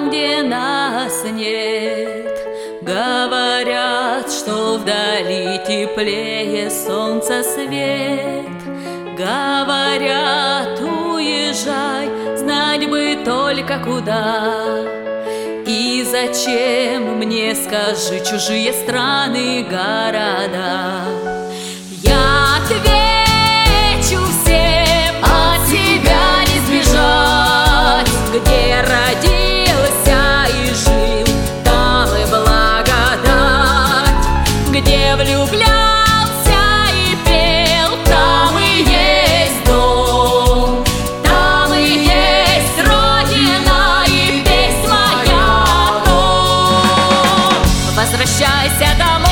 там, где нас нет. Говорят, что вдали теплее солнца свет. Говорят, уезжай, знать бы только куда. И зачем мне, скажи, чужие страны, города? Я отвечу всем: от тебя не сбежать. Где родился и жил, там и благодать. Где влюблялся и пел, там и есть дом. Там и есть родина, и песнь моя том. Возвращайся домой,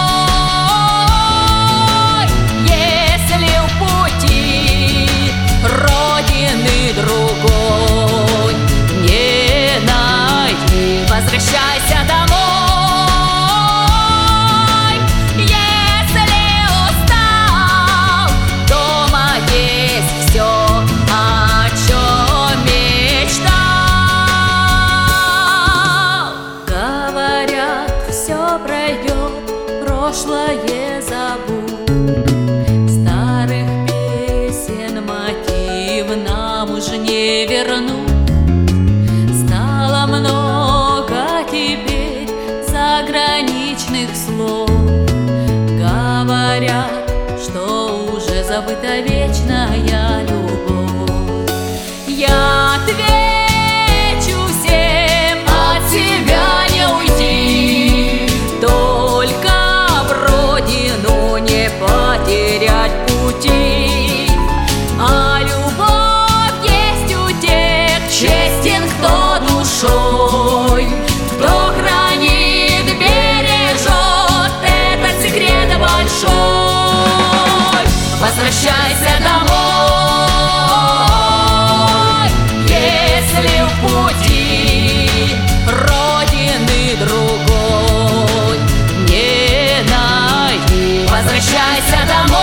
другой не найти. Возвращайся домой, если устал. Дома есть все, о чем мечтал. Говорят, все пройдет, прошлое забудь. Старых песен мотив нам уже не верну. Стало много теперь заграничных слов. Говорят, что уже забыта вечная любовь. Я отвечу всем: от себя не уйти. Только в родину не потерять пути. А любовь есть у тех, честен кто душой, кто хранит, бережет этот секрет большой. Возвращайся домой, если в пути родины другой не найти. Возвращайся домой,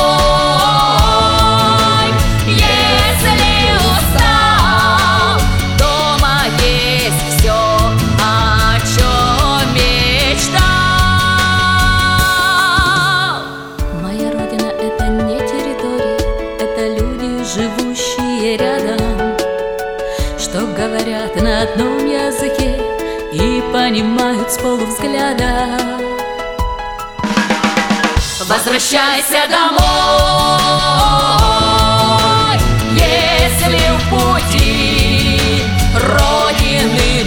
живущие рядом, что говорят на одном языке и понимают с полувзгляда. Возвращайся домой, если в пути родины